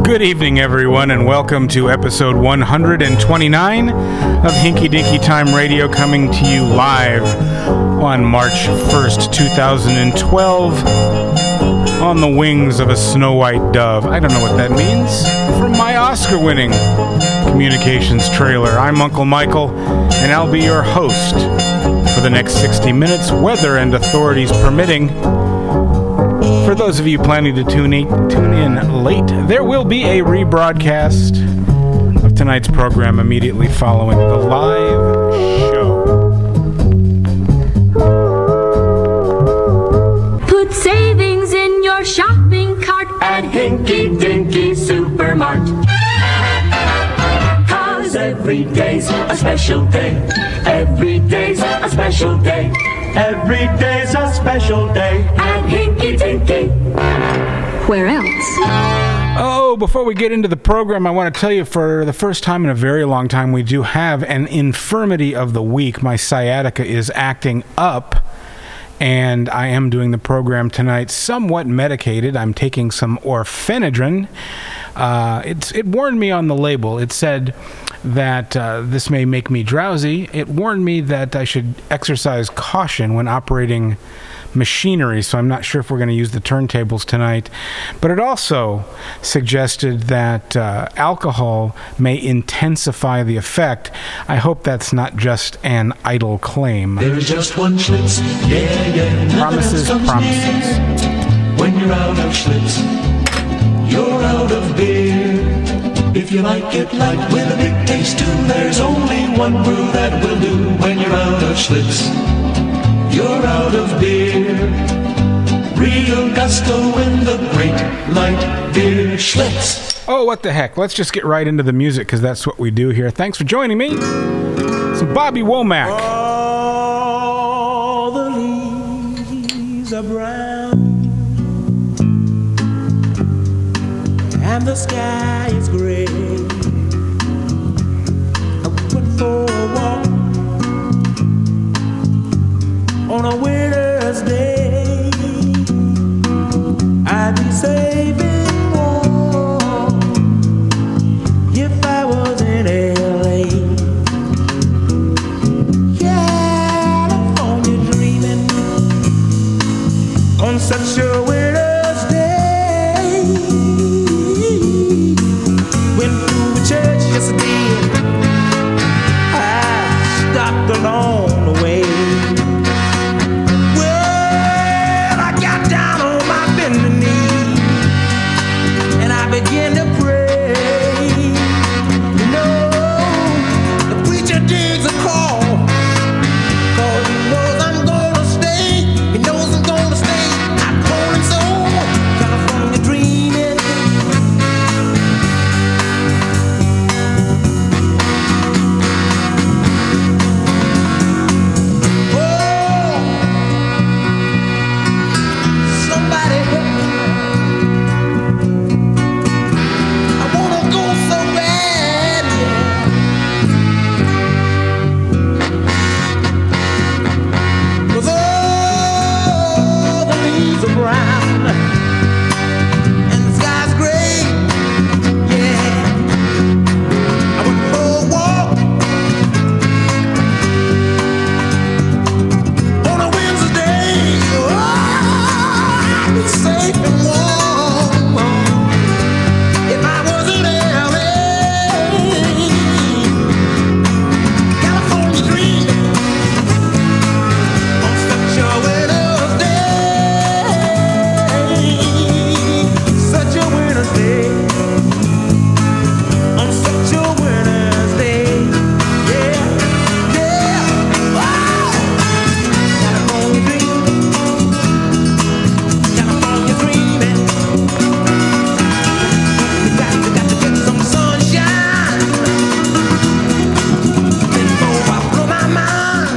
Good evening, everyone, and welcome to episode 129 of Hinky Dinky Time Radio, coming to you live on March 1st, 2012, on the wings of a snow white dove. I don't know what that means. From my Oscar-winning communications trailer, I'm Uncle Michael, and I'll be your host for the next 60 minutes, weather and authorities permitting. For those of you planning to tune in late, there will be a rebroadcast of tonight's program immediately following the live show. Put savings in your shopping cart at Hinky Dinky Supermart. 'Cause every day's a special day. Every day's a special day. Every day's a special day at Hinky Dinky. Where else? Oh, before we get into the program, I want to tell you, for the first time in a very long time, we do have an infirmity of the week. My sciatica is acting up, and I am doing the program tonight somewhat medicated. I'm taking some orphanedrine. It warned me on the label. It said that this may make me drowsy. It warned me that I should exercise caution when operating machinery, so I'm not sure if we're going to use the turntables tonight. But it also suggested that alcohol may intensify the effect. I hope that's not just an idle claim. There's just one Schlitz, yeah. Promises. When you're out of Schlitz, you're out of beer. If you like it light with a big taste too, there's only one brew that will do. When you're out of Schlitz, you're out of beer. Real gusto in the great light beer Schlitz. Oh, what the heck. Let's just get right into the music, because that's what we do here. Thanks for joining me. Some Bobby Womack. All the leaves are brown and the sky is gray. I went for a walk on a winter's day. I'd be saving warm if I was in LA. California dreaming on such a winter's day. Went to the church yesterday. I stopped along the way. Well, I got down on my bending knee and I began to pray. You know, the preacher digs a call, 'cause he knows I'm gonna stay. He knows I'm gonna stay. I'm cold and so California dreaming. Somebody help me. I wanna go so bad, yeah. 'Cause all the leaves are brown and the sky's gray, yeah. I went for a walk on a Wednesday. Oh, I'd be safe and warm if I was in LA. California dreaming on such a winter's day. Such a winter's day. On such a winter's day. Yeah. Wow. California dreaming. California dreaming. You got to get some sunshine before I blow my mind.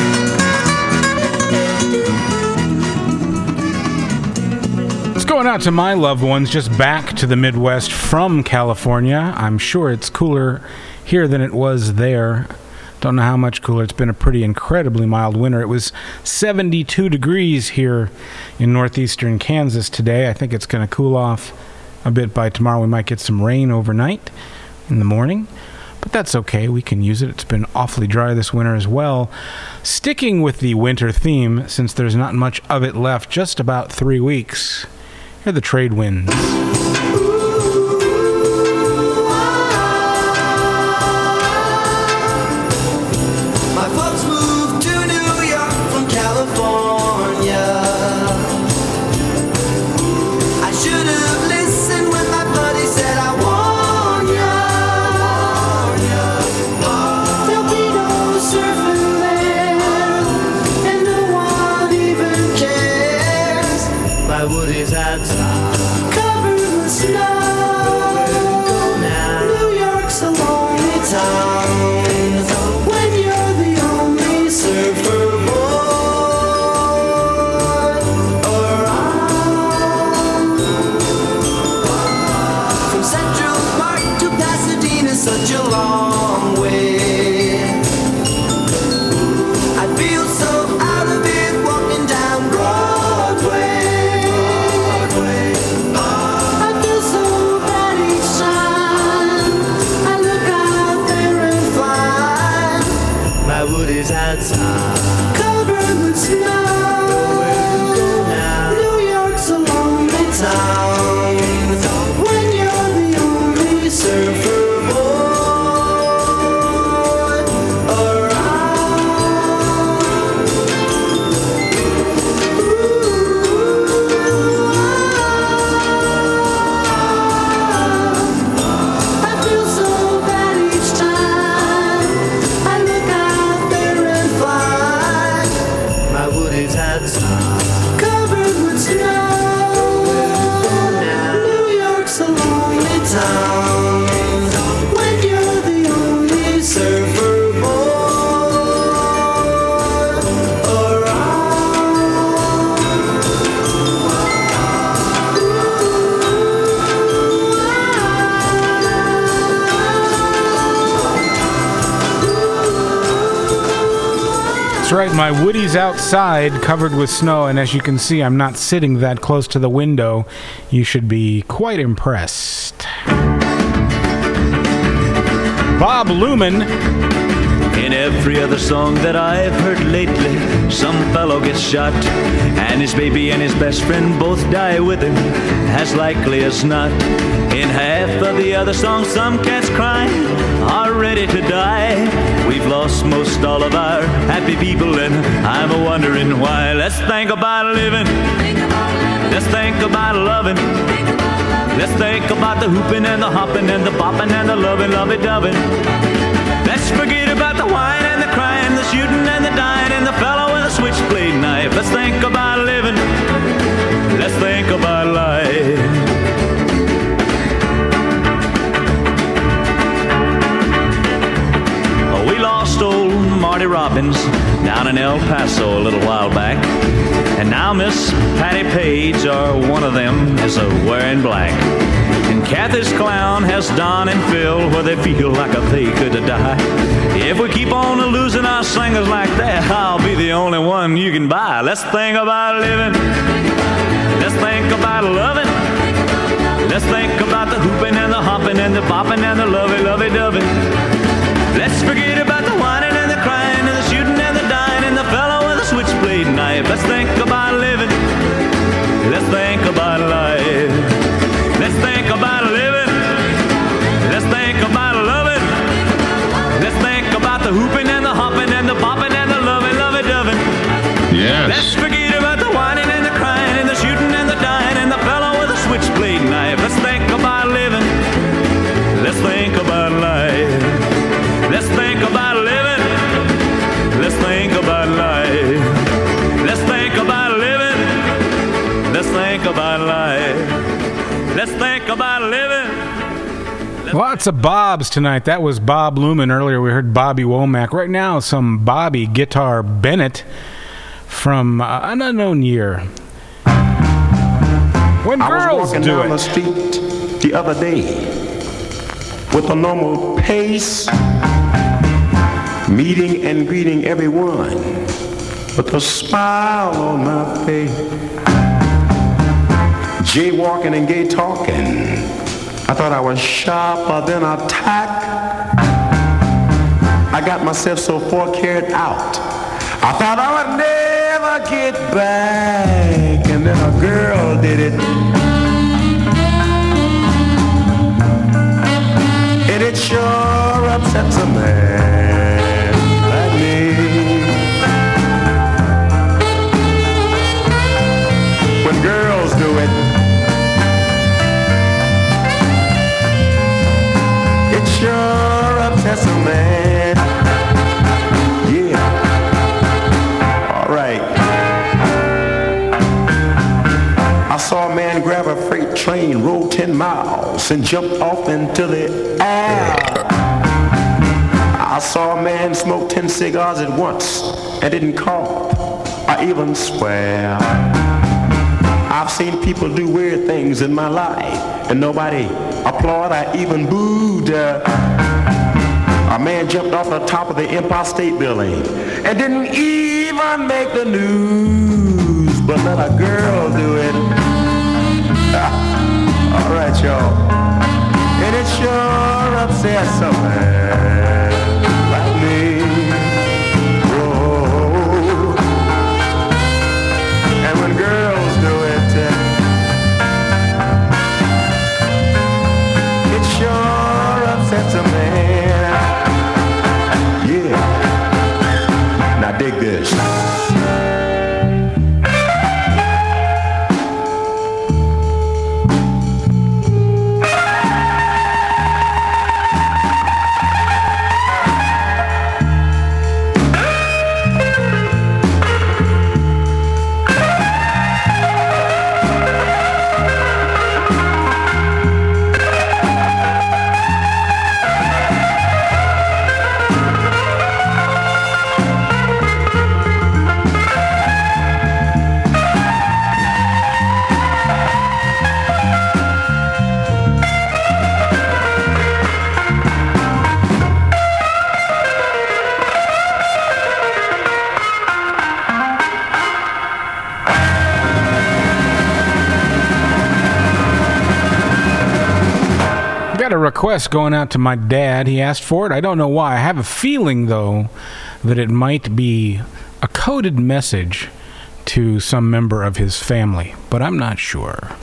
It's going out to my loved ones just back to the Midwest from California. I'm sure it's cooler here than it was there. Don't know how much cooler. It's been a pretty incredibly mild winter. It was 72 degrees here in northeastern Kansas today. I think it's going to cool off a bit by tomorrow. We might get some rain overnight in the morning, but that's okay. We can use it. It's been awfully dry this winter as well. Sticking with the winter theme, since there's not much of it left, just about 3 weeks, here are the trade winds. Right, my Woody's outside covered with snow, and as you can see, I'm not sitting that close to the window. You should be quite impressed. Bob Luman. In every other song that I've heard lately, some fellow gets shot, and his baby and his best friend both die with him, as likely as not. In half of the other songs, some cats crying are ready to die. We've lost most all of our happy people, and I'm a-wondering why. Let's think about living. Let's think about loving. Let's think about the hooping and the hopping and the bopping and the loving, lovey-doving. Let's forget about the whine and the crying, the shooting and the dying, and the fellow with a switchblade knife. Let's think about living. Let's think about life. We lost old Marty Robbins down in El Paso a little while back, and now Miss Patty Page, or one of them, is wearing black. And Kathy's clown has Don and Phil, where they feel like they could die. If we keep on losing our singers like that, I'll be the only one you can buy. Let's think about living. Let's think about loving. Let's think about the hooping and the hopping and the bopping and the lovey-dovey. Let's forget about the whining and the crying and the shooting and the dying and the fellow with a switchblade knife. Let's think about living. Let's think about life. Let's think about living. Let's think about loving. Let's think about the hooping and the hopping and the bopping and the lovey-dovey. Yes. Let's forget about the whining and the crying and the shooting and the dying and the fellow with a switchblade knife. Let's think about living. Let's think about life. Let's think about living. Let's think about life. Let's think about living. Let's think about life. Let's think about living. Lots of Bobs tonight. That was Bob Luman. Earlier we heard Bobby Womack. Right now, some Bobby Guitar Bennett from an unknown year. When girls do I was walking down the street the other day with a normal pace, meeting and greeting everyone with a smile on my face. jaywalking and gay talking. I thought I was sharper than a tack. I got myself so far carried out. I thought I would never get back. And then a girl did it. And it sure upsets a man like me. When girls do it, it sure upsets a man. Yeah. All right. I saw a man grab a freight train, roll 10 miles, and jump off into the air. I saw a man smoke 10 cigars at once and didn't cough or even swear. I've seen people do weird things in my life, and nobody applauded or even booed. A man jumped off the top of the Empire State Building and didn't even make the news, but let a girl do it. All right, y'all. And it sure upsets a man like me. Whoa. And when girls do it, it sure upsets a man. Yeah. Now dig this. A request going out to my dad. He asked for it. I don't know why. I have a feeling, though, that it might be a coded message to some member of his family, but I'm not sure.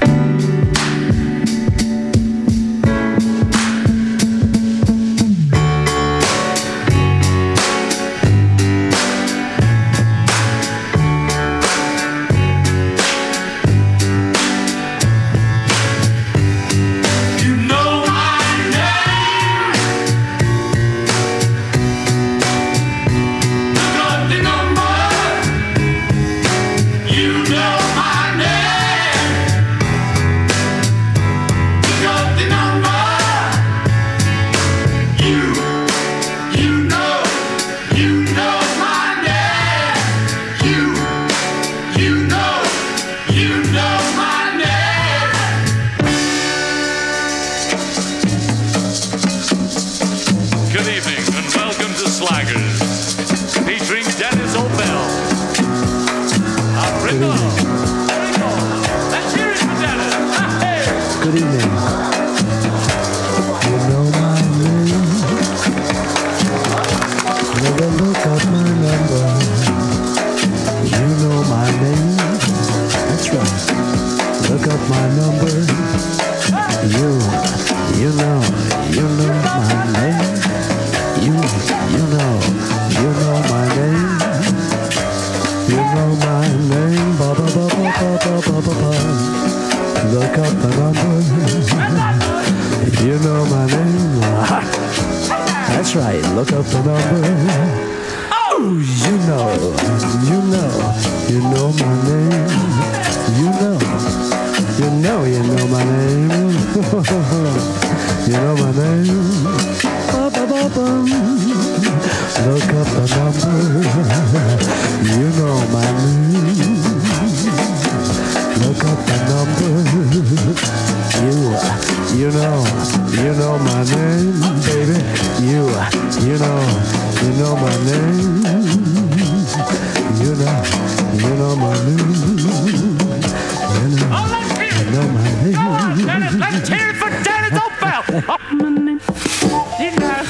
You know my name. Let's hear it for Dennis O'Bell. You know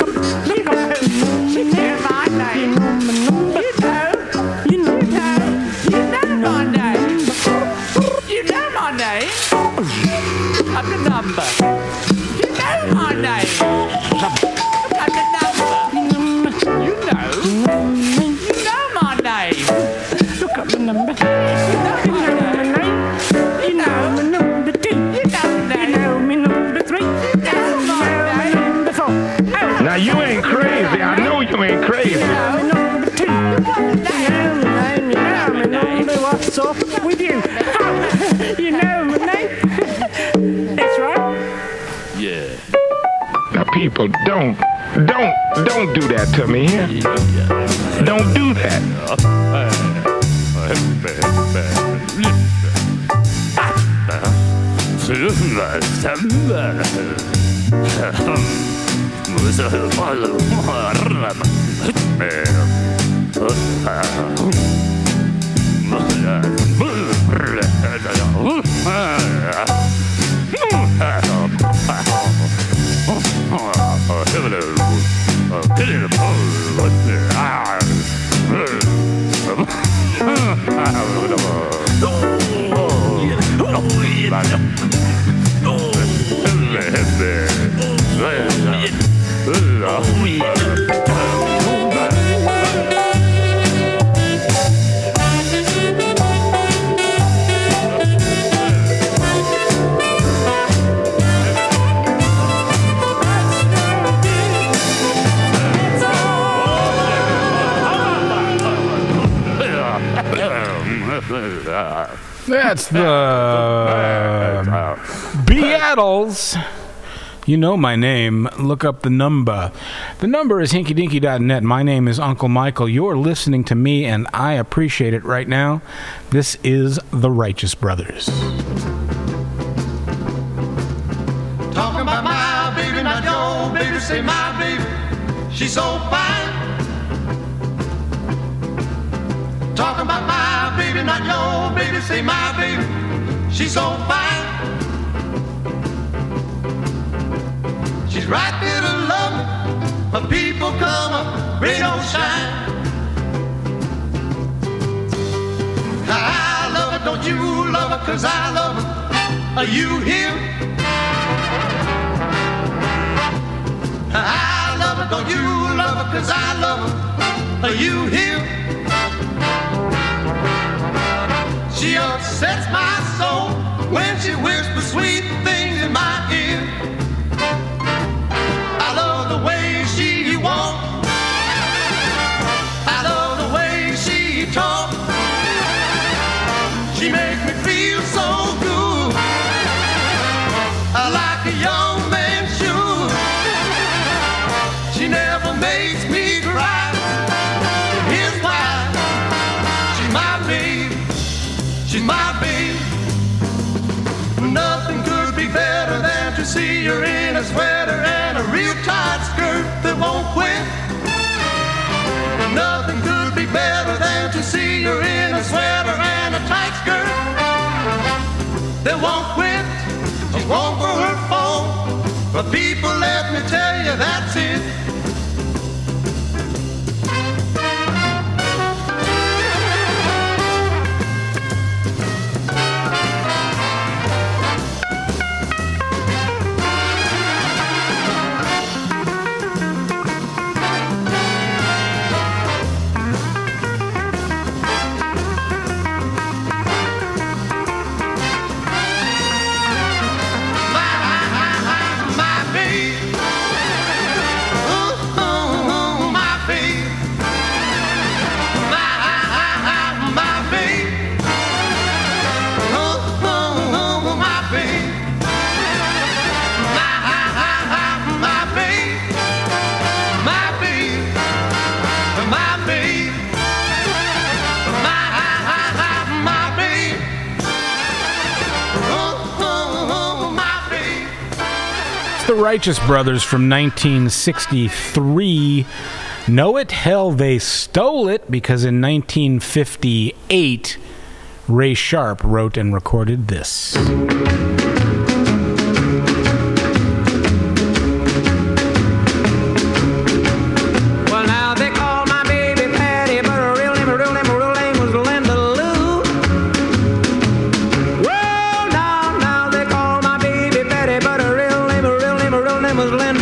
my name. You know my name. You know my name. I'm the number. You know my name. I'm the number. You know my name. Look up the number. You know my name. You know my number 2. You know me number 3. You know my number 4. Now you ain't crazy. I know you ain't crazy. You know my number 2. You know my name. What's up with you? You know my name. That's right. Yeah. Now people, don't do that to me. Don't do that. That's the Beatles. You know my name. Look up the number. The number is hinkydinky.net. My name is Uncle Michael. You're listening to me, and I appreciate it right now. This is the Righteous Brothers. Talking about my baby, not your baby, say my baby, she's so fine. Talking about my baby, not your baby, say my baby, she's so fine. She's right there to love me, when people come up, rain or shine. I love her, don't you love her, 'cause I love her. Are you here? I love her, don't you love her, 'cause I love her. Are you here? She upsets my soul when she whispers sweet things in my ear. I love the way she walks. I love the way she talks. She makes me feel so good. I like a young man should. She never makes me cry. Here's why. She's my baby. She's my baby. Nothing could be better than to see her in a sweater and a real tight skirt that won't quit. Nothing could be better than to see her in a sweater and a tight skirt that won't quit. She's one for her phone, but people, let me tell you, that's it. The Righteous Brothers from 1963. Know it? Hell, they stole it, because in 1958, Ray Sharp wrote and recorded this.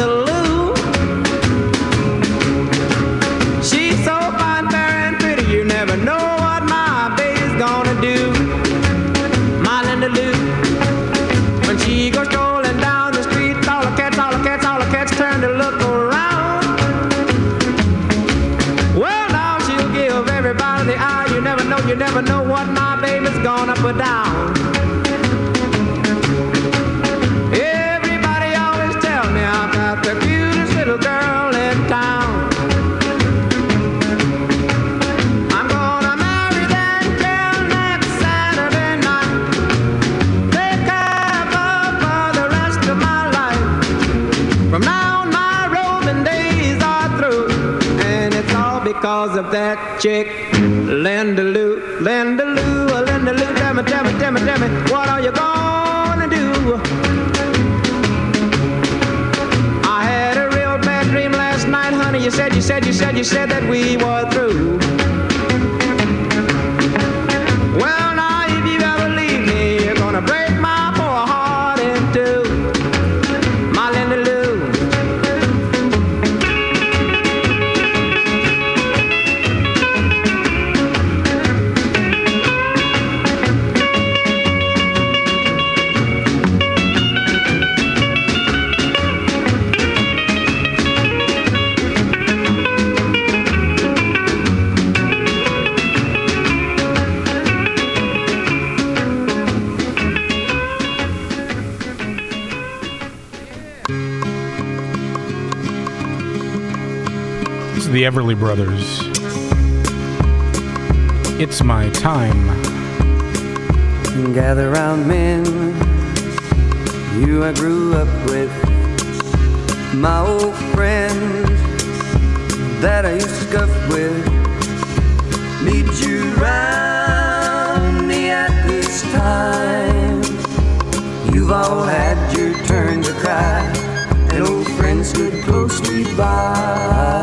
Linda Lou. She's so fine, fair, and pretty, you never know what my baby's gonna do. My Linda Lou. When she goes strolling down the street, all the cats turn to look around. Well, now she'll give everybody the eye. You never know what my baby's gonna put down. Everybody always tell me I've got the cutest little girl in town. I'm gonna marry that girl next Saturday night. Take care of her for the rest of my life. From now on my roving days are through, and it's all because of that chick, Linda Lou. Linda Lou, Linda Lou, tell me, what are you gonna do? I had a real bad dream last night, honey. You said that we were through. Well, now if you ever leave me, you're gonna break my poor heart in two. My Linda Lou. The Everly Brothers. It's my time. Gather round, men, you I grew up with, my old friends that I used to scuff with. Meet you round me at this time. You've all had your turn to cry, and old friends stood closely by.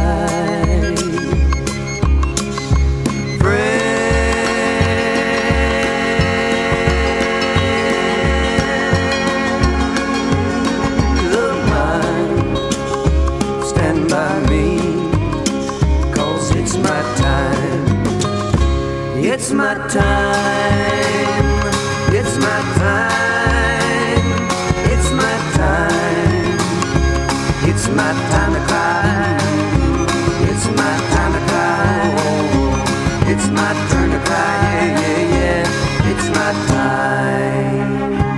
It's my time, it's my time, it's my time, it's my time to cry, it's my time to cry, it's my turn to cry, yeah, it's my time.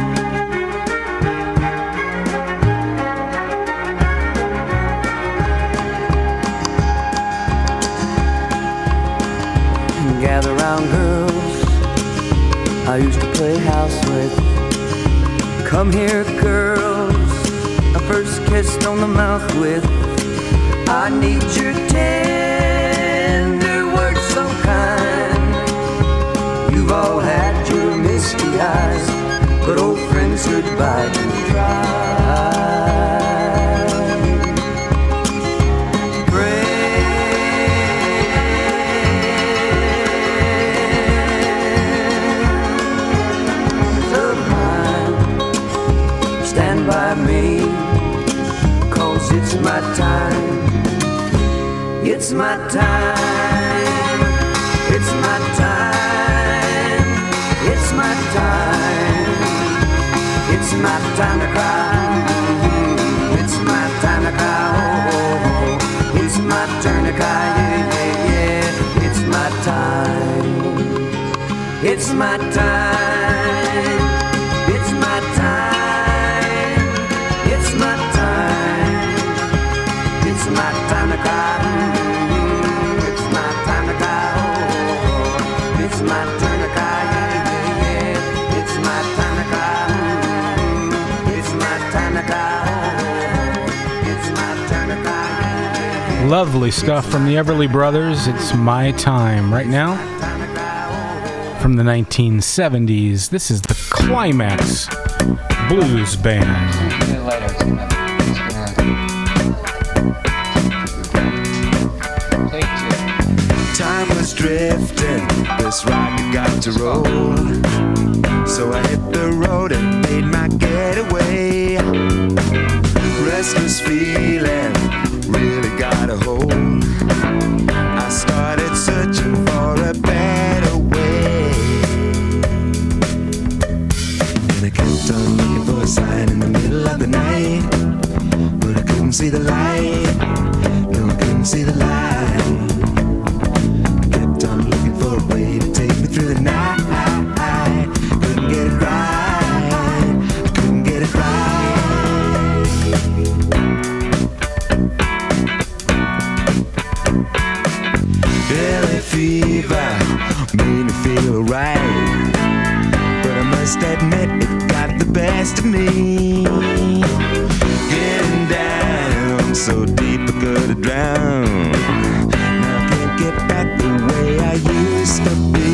Gather round, girls I used to play house with. Come here, girls I first kissed on the mouth with. I need your tender words so kind. You've all had your misty eyes, but old friends goodbye to dry. By me, 'cause it's my time, it's my time, it's my time, it's my time, it's my time to cry, it's my time to cry, oh, it's my turn to cry, yeah, it's my time, it's my time, it's my time. It's my time, it's my time to cry, it's my time to cry, oh, it's my turn to cry, yeah, it's my time to cry, it's my time to cry, it's my turn to cry. Lovely stuff from the Everly Brothers. It's my time. Right now, from the 1970s, this is the Climax Blues Band. Time was drifting, this rocket got to roll. So I hit the road and made my getaway. restless feeling really got a hold. I started searching for a better way, and I kept on looking for a sign in the middle of the night, but I couldn't see the light. No, I couldn't see the light. I kept on looking for a way to take me through the night. Couldn't get it right. I couldn't get it right. Early fever made me feel right, but I must admit it got the best of me. Getting down so deep I could have drowned. Now I can't get back the way I used to be.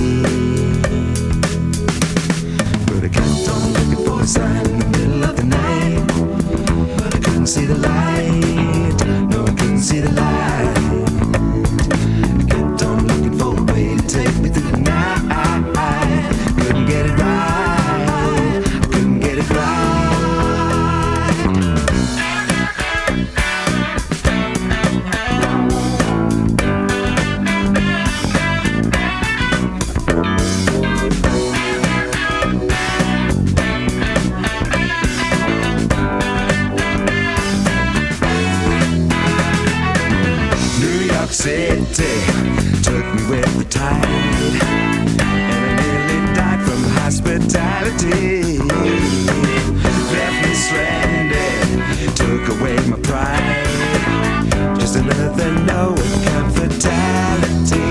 But I kept on looking for a sign in the middle of the night, but I couldn't see the light. No, I couldn't see the light. I kept on looking for a way to take me through the night. Couldn't get it right. I couldn't get it right. City took me with the tide, and I nearly died from hospitality. Left me stranded, took away my pride. Just another no income fatality.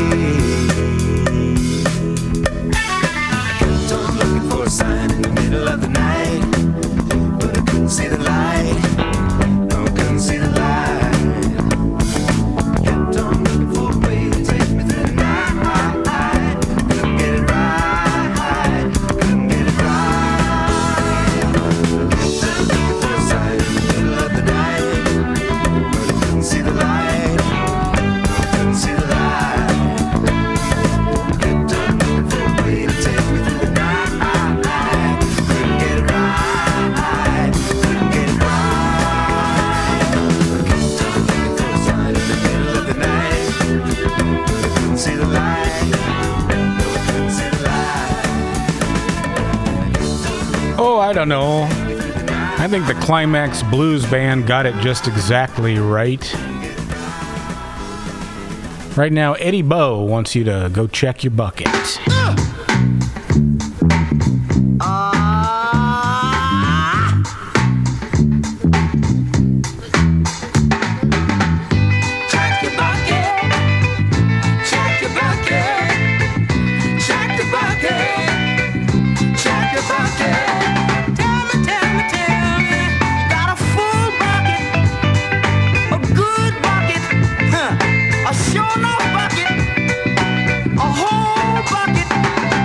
I kept on looking for a sign in the middle of the night, but I couldn't see the light. No, I couldn't see the light. I don't know. I think the Climax Blues Band got it just exactly right. Right now, Eddie Bo wants you to go check your bucket. A sure enough bucket, a whole bucket.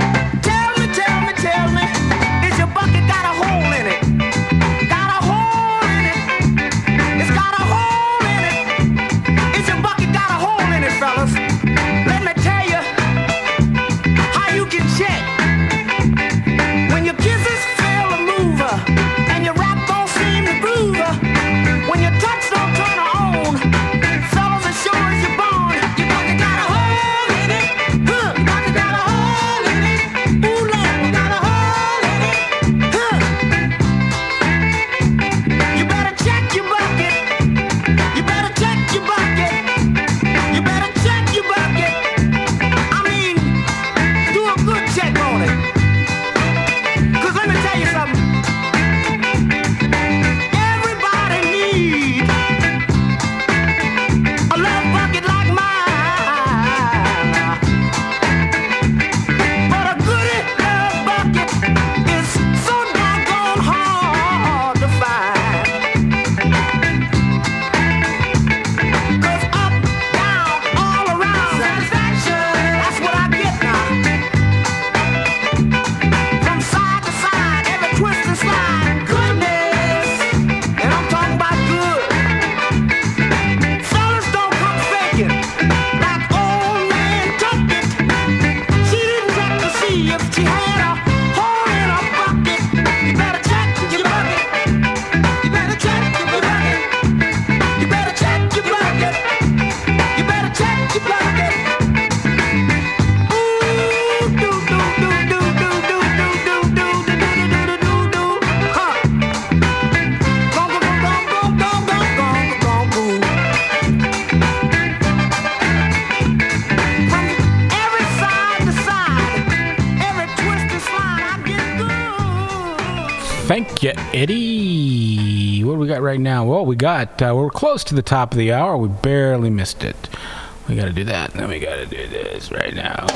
Yeah, Eddie. What do we got right now? Well, we're close to the top of the hour. We barely missed it. We got to do that. And then we got to do this right now.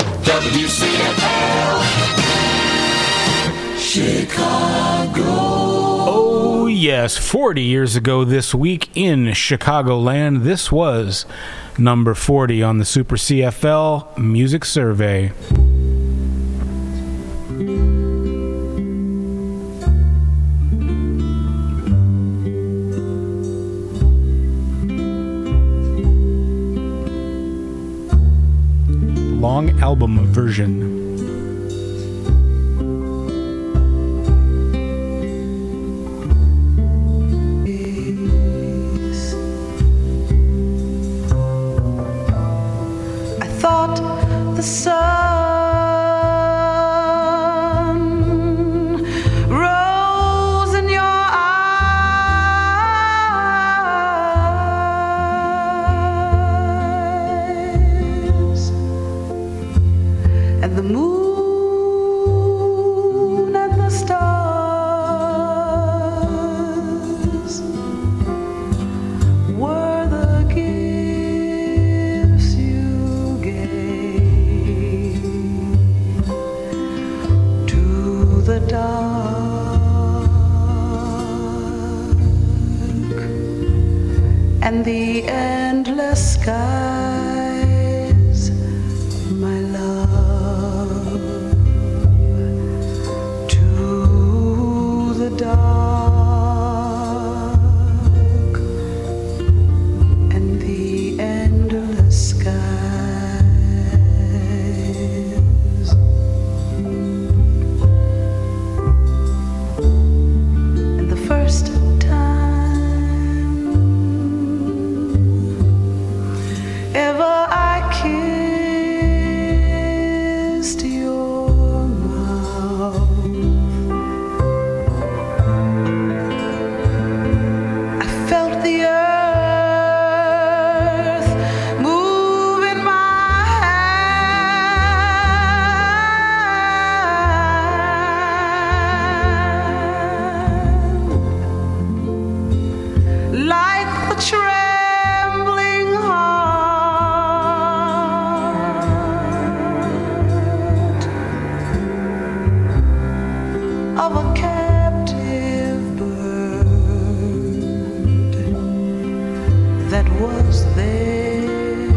WCFL Chicago. Oh, yes. 40 years ago this week in Chicagoland, this was number 40 on the Super CFL Music Survey. Long album version. I thought the sun rose in your eyes, and the moon and the stars were the gifts you gave to the dark and the endless skies, my love, to the dark and the endless skies. And the first time ever I kissed your mouth, I felt the earth move in my hand, like the trembling heart of a captive bird that was there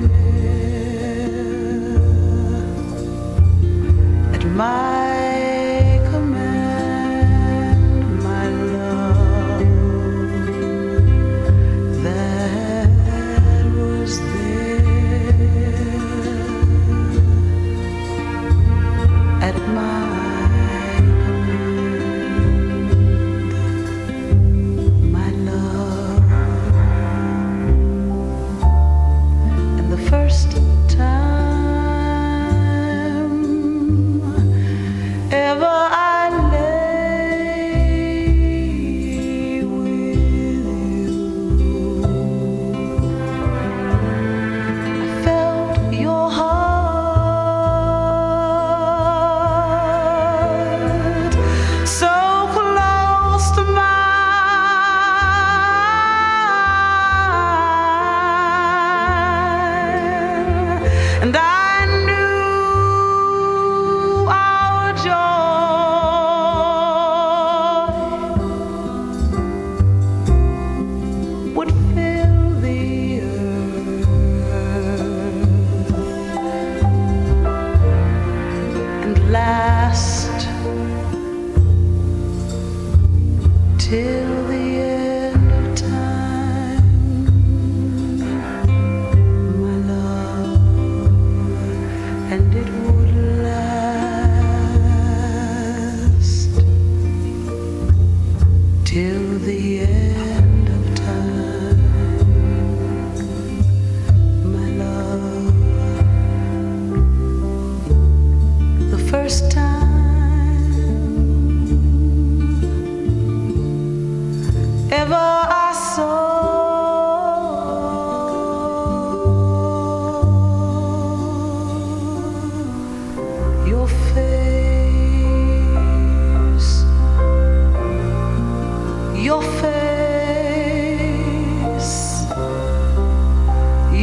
at my command, my love, that was there at my command, my love.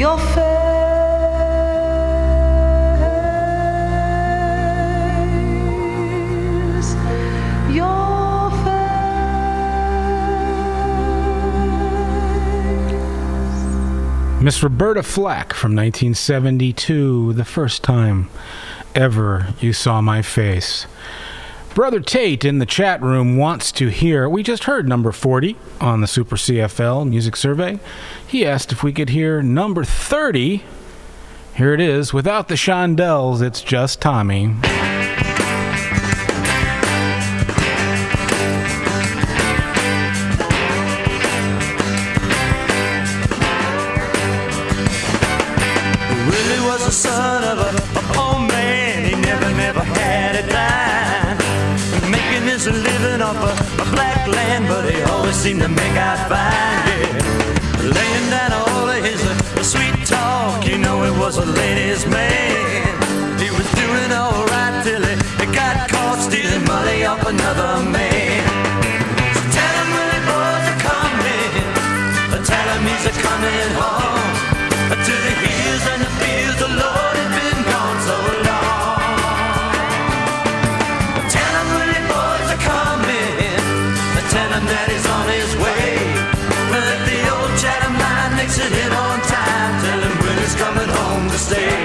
your face, your face. Miss Roberta Flack from 1972, the first time ever you saw my face. Brother Tate in the chat room wants to hear, we just heard number 40 on the Super CFL Music Survey. He asked if we could hear number 30. Here it is, without the Shondells, it's just Tommy. Willie was the son of a poor man. He never had a dime. Making his living off a black land, but he always seemed to make out fine, yeah. Laying down all of his sweet talk, you know he was a ladies' man. He was doing all right till he got caught stealing money off another man. So tell him Willie boys are coming, tell him he's a coming home. To the hills and the fields, the Lord has been gone so long. Tell him Willie boys are coming, tell him that he's on his way. Well, if the old Chatham line makes it in on time, tell him Willie's coming home to stay.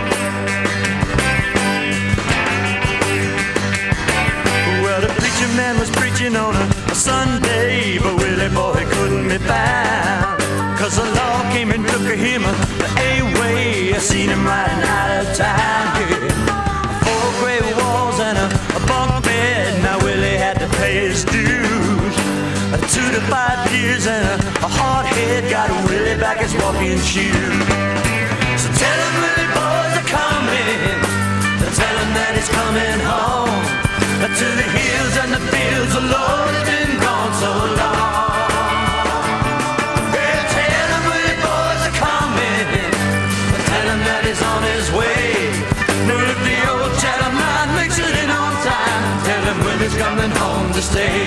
Well, the preacher man was preaching on a Sunday, but Willie boy couldn't be found. 'Cause the law came and took him away. I seen him riding out of town, yeah. 4 gray walls and a bunk bed. Now Willie had to pay his dues. 2 to 5 years and a hard head got Willie back his walking shoes. So tell him Willie boys are coming, tell him that he's coming home. To the hills and the fields, the Lord has been gone so long. He's on his way. Now if the old Chatham line makes it in on time, tell him Willie's coming home to stay.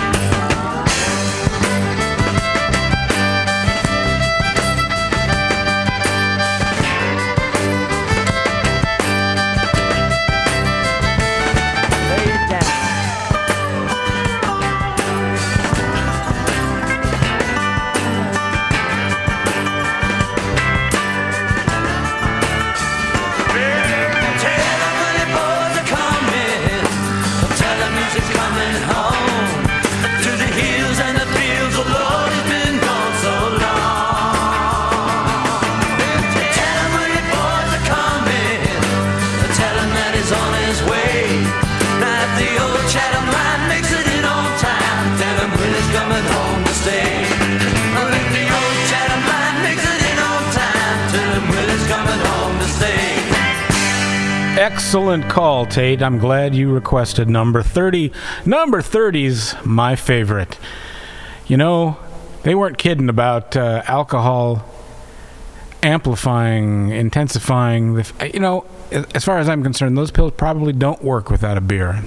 Excellent call, Tate. I'm glad you requested number 30. Number 30's my favorite. You know, they weren't kidding about alcohol amplifying, intensifying. You know, as far as I'm concerned, those pills probably don't work without a beer.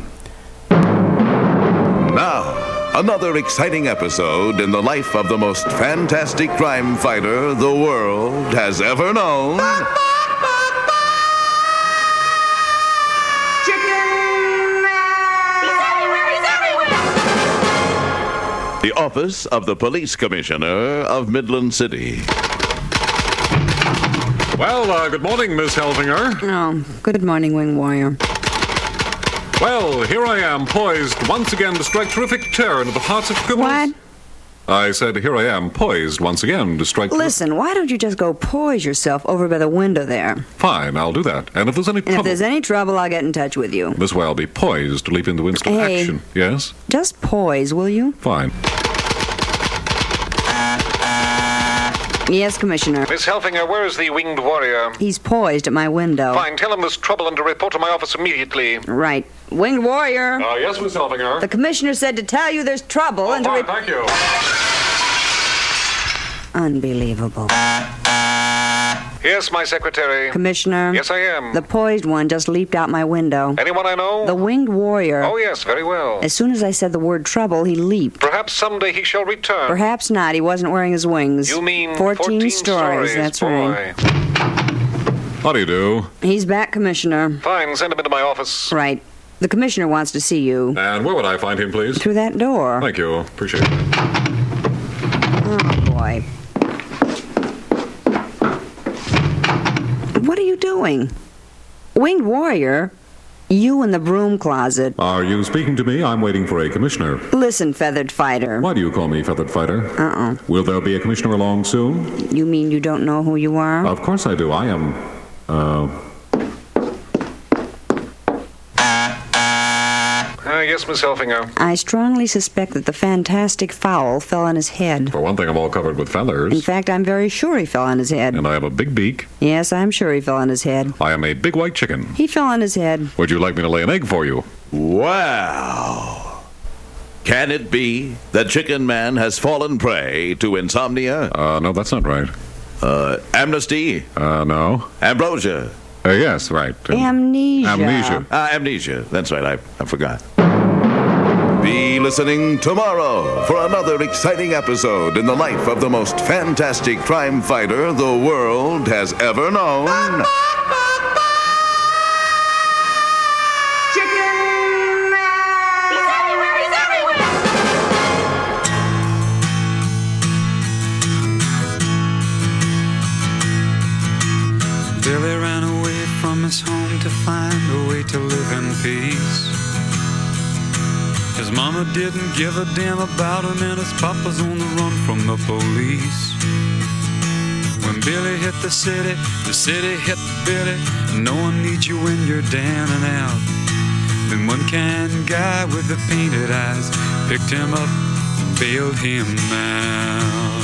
Now, another exciting episode in the life of the most fantastic crime fighter the world has ever known. The Office of the Police Commissioner of Midland City. Well, good morning, Miss Helfinger. Oh, good morning, Wing Warrior. Well, here I am, poised once again to strike terrific terror into the hearts of criminals. What? I said, here I am, poised once again to strike... Listen, why don't you just go poise yourself over by the window there? Fine, I'll do that. And if there's any trouble... If there's any trouble, I'll get in touch with you. Miss Well, be poised to leap into instant action. Yes? Just poise, will you? Fine. Yes, Commissioner. Miss Helfinger, where is the Winged Warrior? He's poised at my window. Fine, tell him there's trouble and to report to my office immediately. Right. Winged Warrior. Yes, Miss Helfinger. The Commissioner said to tell you there's trouble and to fine, thank you. Unbelievable. Yes, my secretary. Commissioner? Yes, I am. The poised one just leaped out my window. Anyone I know? The winged warrior. Oh, yes, very well. As soon as I said the word trouble, he leaped. Perhaps someday he shall return. Perhaps not. He wasn't wearing his wings. You mean 14 stories. That's boy. right. How do you do? He's back, Commissioner. Fine, send him into my office. Right. The commissioner wants to see you. And where would I find him, please? Through that door. Thank you. Appreciate it. Oh, boy. What are you doing? Winged warrior? You in the broom closet. Are you speaking to me? I'm waiting for a commissioner. Listen, feathered fighter. Why do you call me Feathered Fighter? Will there be a commissioner along soon? You mean you don't know who you are? Of course I do. I am, Yes, Miss Helfinger. I strongly suspect that the fantastic fowl fell on his head. For one thing, I'm all covered with feathers. In fact, I'm very sure he fell on his head. And I have a big beak. Yes, I'm sure he fell on his head. I am a big white chicken. He fell on his head. Would you like me to lay an egg for you? Wow. Can it be that Chicken Man has fallen prey to insomnia? No, that's not right. Amnesty? No. Ambrosia? Yes, right. Amnesia. Amnesia. That's right, I forgot. Be listening tomorrow for another exciting episode in the life of the most fantastic crime fighter the world has ever known. Billy ran away from his home to find a way to live in peace. His mama didn't give a damn about him, and his papa's on the run from the police. When Billy hit the city hit Billy. No one needs you when you're down and out. Then one kind guy with the painted eyes picked him up and bailed him out.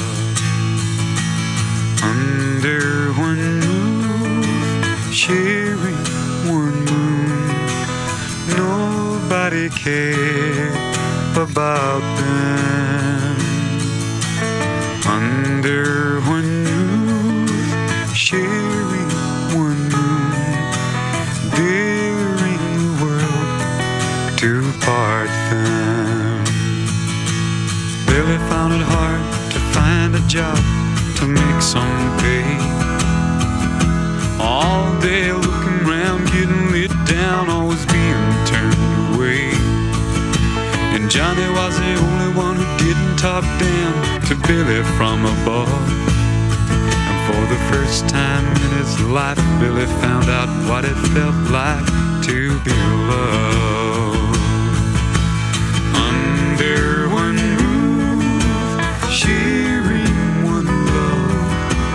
Under one roof, sharing one moon, nobody cared about them. Under one roof, sharing one moon, daring the world to part them. Billy found it hard to find a job to make some pay. All day looking around, getting lit down, always being turned away. And Johnny was the only one who didn't talk down to Billy from above. And for the first time in his life, Billy found out what it felt like to be loved. Under one roof, sharing one love,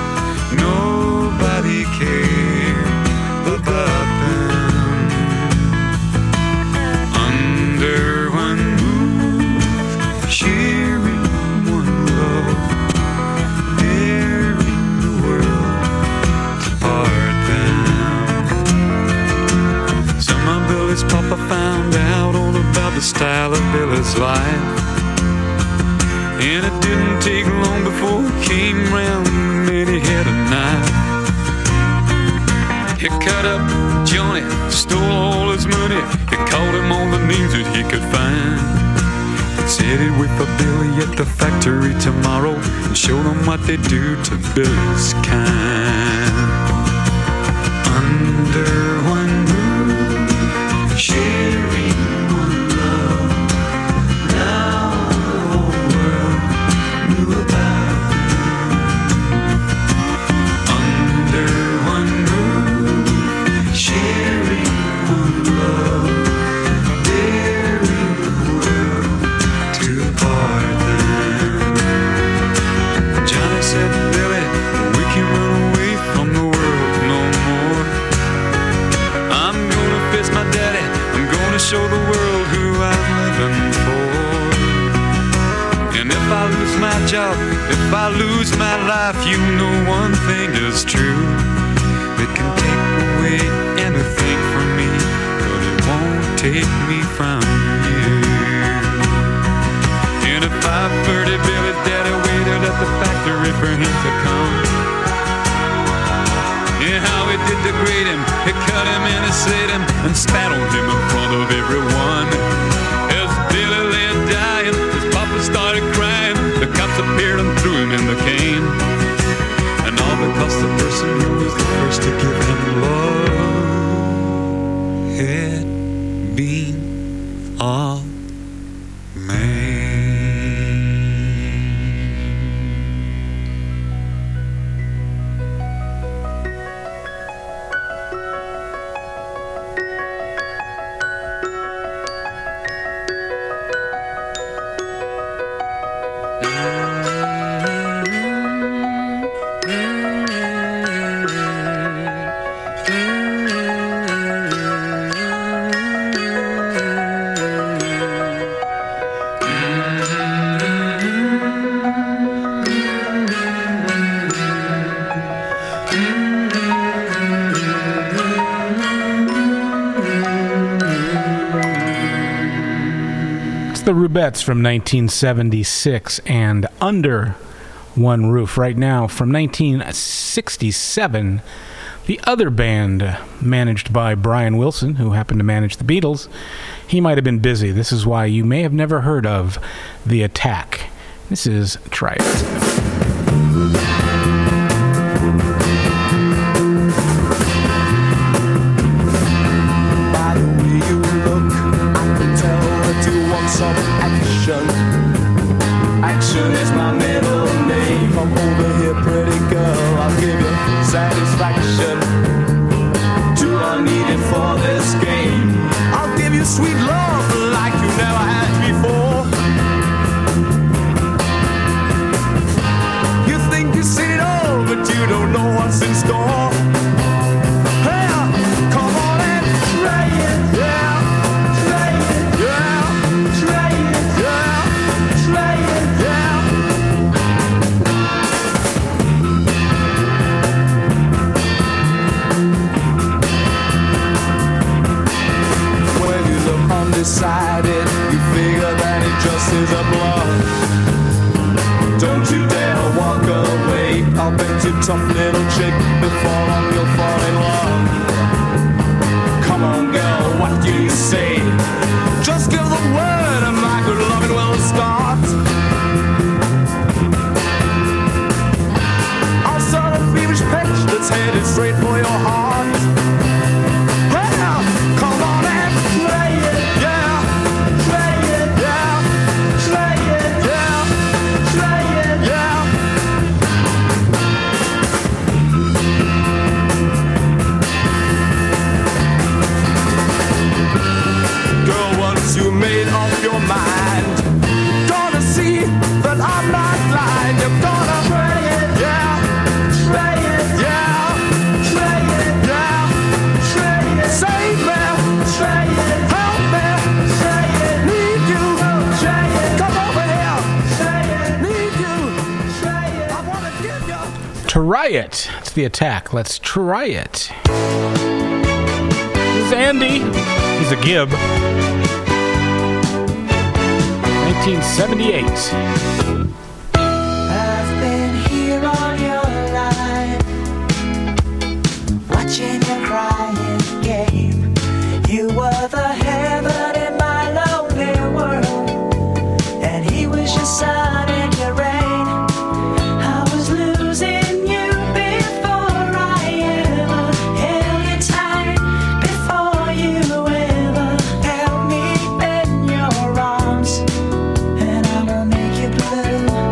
nobody cared about them. Under one roof, sharing one love, daring the world to part them. Somehow Billy's papa found out all about the style of Billy's life, and it didn't take long before it came round and he had a knife. He cut up Johnny, stole all his money. He called him all the names that he could find. He said he'd wait for Billy at the factory tomorrow and show them what they do to Billy's kind. Under one roof, sharing one love, now the whole world knew about them. Under one roof, sharing one love, daring the world to part them. Johnny said, Billy, we can run away from the world no more. I'm gonna face my daddy, I'm gonna show the world who I'm living for. And if I lose my job, if I lose my life, you know one thing is true. They can take away anything from me, but it won't take me from you. And at 5:30, Billy Daddy waited at the factory for him to come. degrade him. He cut him and he slayed him and spat on him in front of everyone. As Billy lay dying, his papa started crying. The cops appeared and threw him in the cane. And all because the person who was the first to give him love had been a man. The Rubettes from 1976 and Under One Roof. Right now, from 1967, the other band managed by Brian Wilson, who happened to manage the Beatles. He might have been busy. This is why you may have never heard of The Attack. This is Try It. Some action. Action is my middle name. Come over here, pretty girl. I'll give you satisfaction. Too unneeded for this game. I'll give you sweet love like you never had before. You think you've seen it all, but you don't know what's in store. Hey, come on and try it, yeah. Decided, you figure that it just is a bluff. Don't you dare walk away. I'll bet you tough little chick before long you'll fall in love. Come on girl, what do you say? Just give the word and my good loving will start. I'll start a feverish pitch that's headed straight for your heart. Well, come on and play it. You made up your mind. Gonna see that I'm not blind. You're gonna try it, yeah. Try it, yeah. Try it, yeah. Try it. Save me. Try it. Help me. Try it. Need you. Try it. Come over here. Try it. Need you. Try it. I wanna give you. Try it. It's The Attack. Let's try it. This is Andy. He's a Gibb. 1978. I've been here all your life, watching your crying game. You were the heaven in my lonely world, and he was your sun and your rain. I was losing you before I ever held you tight, before you ever held me in your arms. And I will make you blue.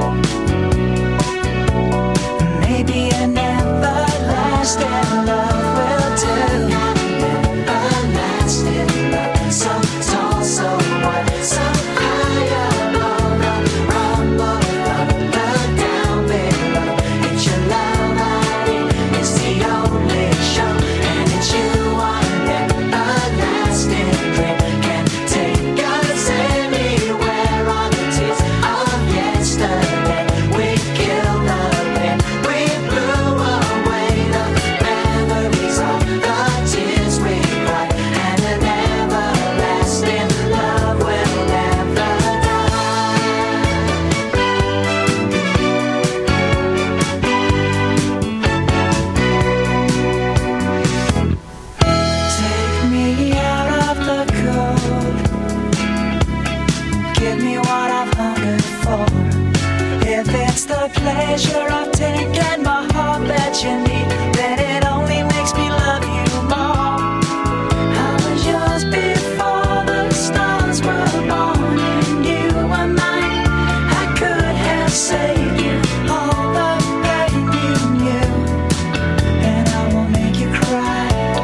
better off taking my heart that you need. Then it only makes me love you more. I was yours before the stars were born, and you were mine. I could have saved you all the pain you knew, and I won't make you cry.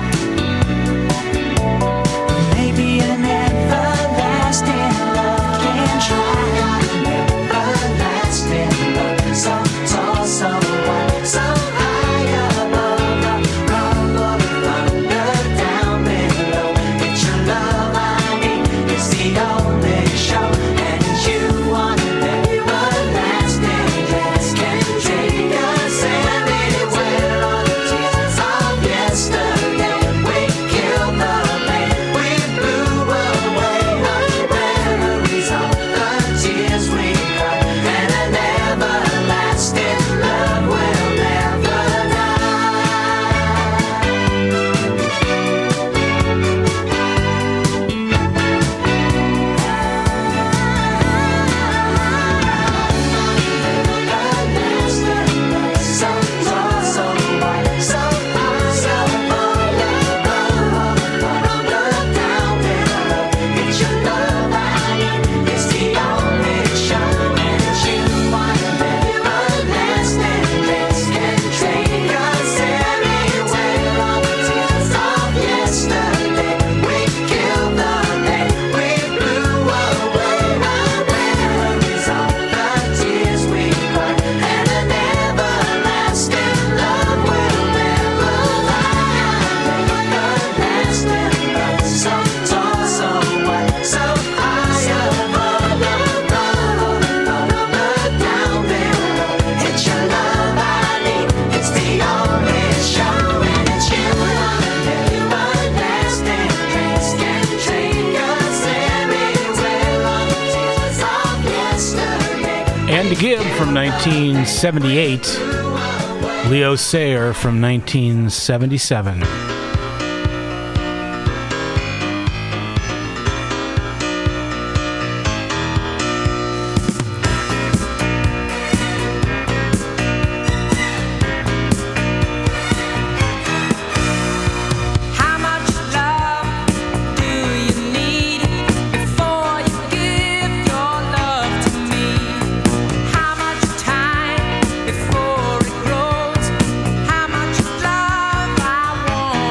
Maybe an everlasting love can try. Everlasting love, so tall, so wide, so high above the rumble of thunder down below. It's your love I need, it's the only show, and it's you on an everlasting dress can take us anywhere on the tears of yesterday. We killed the pain, we blew away our memories of the tears we cried, and an everlasting love will never so tall, so wide, so high, so above down below. It's your love I need, it's the only show, and it's you on an everlasting dress can take us anywhere on the tears of yesterday. We killed the pain, we blew away our memories of the tears we cried, and an everlasting love will never lie. Everlasting love, so tall, so wide, so high above down below. It's your love I need, it's the only show, and it's you on an everlasting dress can take us anywhere on the tears of yesterday. And to Give from 1978. Leo Sayer from 1977. How much love do you need before you give your love to me? How much time before it grows? How much love I want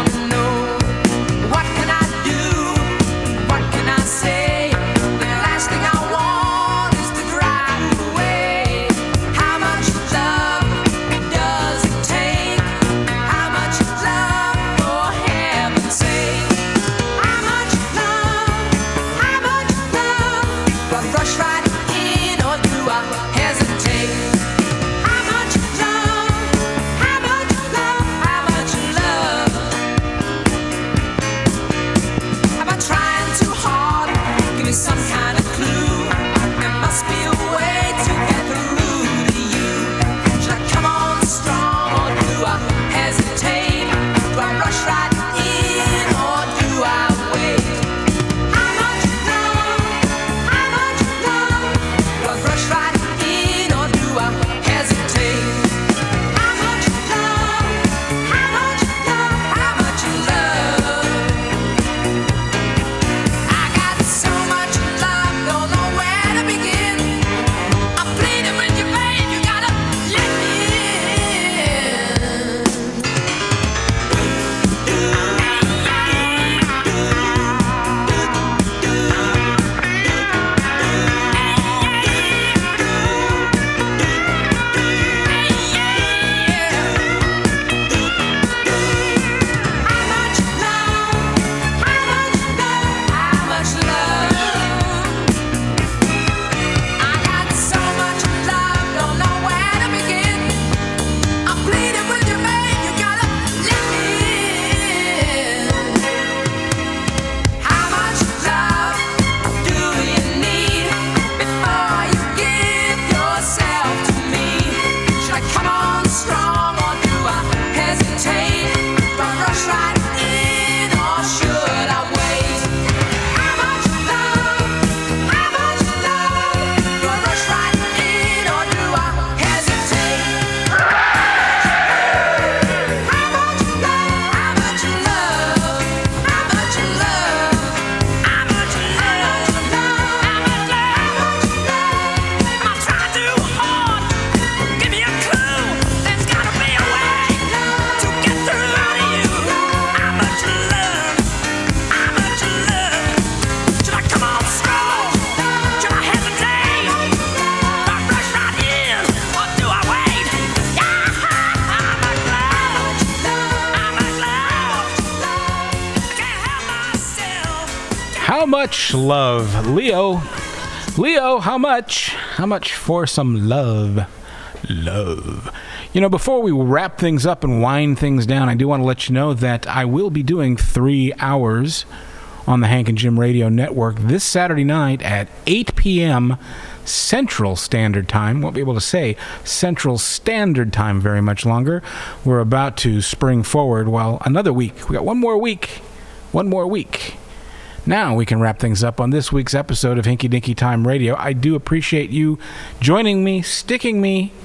How much love? Leo, how much? How much for some love? Love. You know, before we wrap things up and wind things down, I do want to let you know that I will be doing 3 hours on the Hank and Jim Radio Network this Saturday night at 8 p.m. Central Standard Time. Won't be able to say Central Standard Time very much longer. We're about to spring forward, well, another week. We got one more week. One more week. Now we can wrap things up on this week's episode of Hinky Dinky Time Radio. I do appreciate you joining me, sticking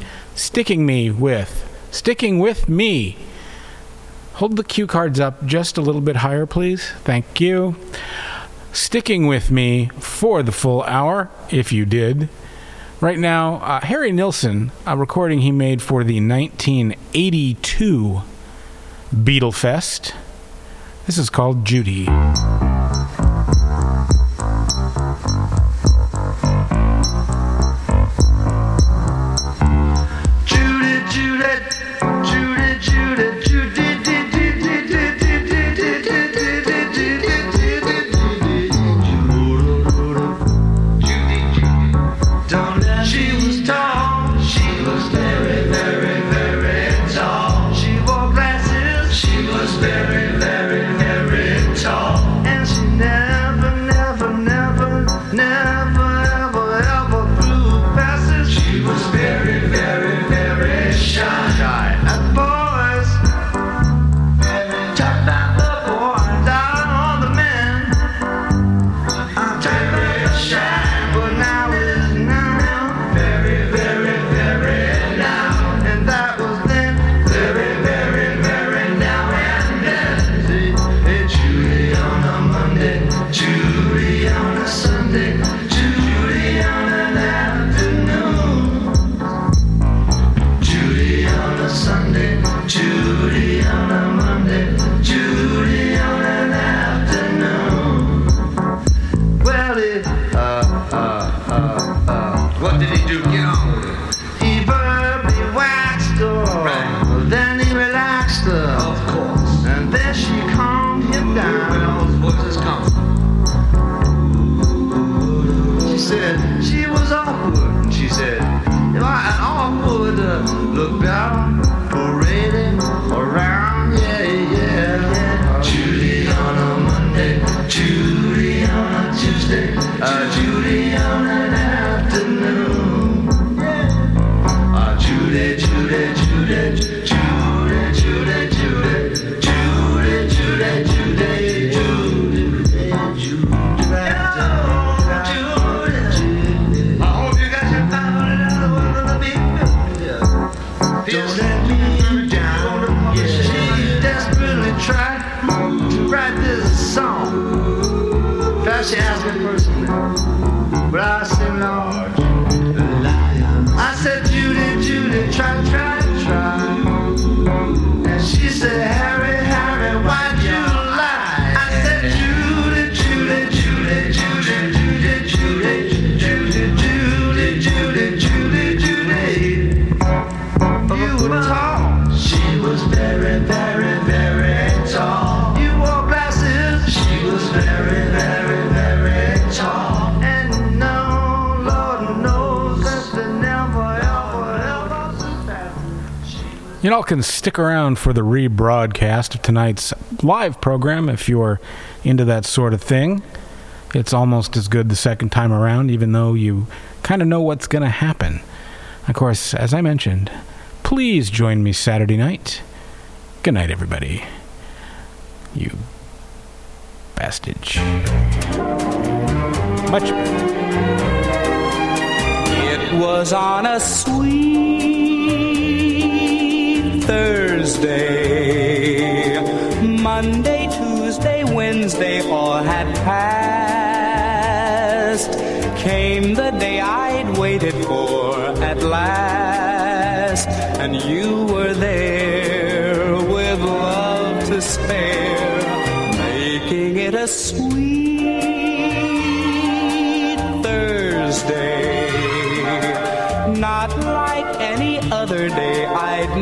with me. Hold the cue cards up just a little bit higher, please. Thank you. Sticking with me for the full hour, if you did. Right now, Harry Nilsson, a recording he made for the 1982 Beatlefest. This is called Judy. She asked me personally, but I said no. I said, Judy, Judy, try. And she said, Harry, why'd you lie? I said, Judy. You were tall. She was very, very, very tall. You wore glasses. She was very, very, very tall. And no, Lord knows that they never, ever You all can stick around for the rebroadcast of tonight's live program if you're into that sort of thing. It's almost as good the second time around, even though you kind of know what's going to happen. Of course, as I mentioned, please join me Saturday night. Good night, everybody. You bastards. Much better. It was on a sweet Thursday. Monday, Tuesday, Wednesday all had passed. Came the day I'd waited for at last. And you were there with love to spare, making it a sweet Thursday. Not like any other day I'd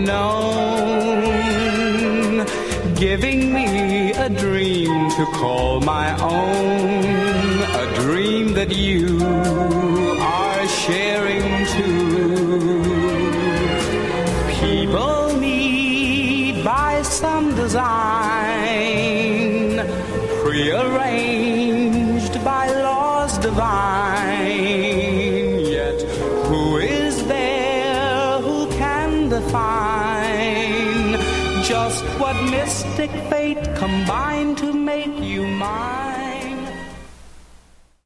known, giving me a dream to call my own. dream that you are sharing too. People meet by some design, prearranged by laws divine. Yet who is there who can define just what mystic fate combined to make you mine?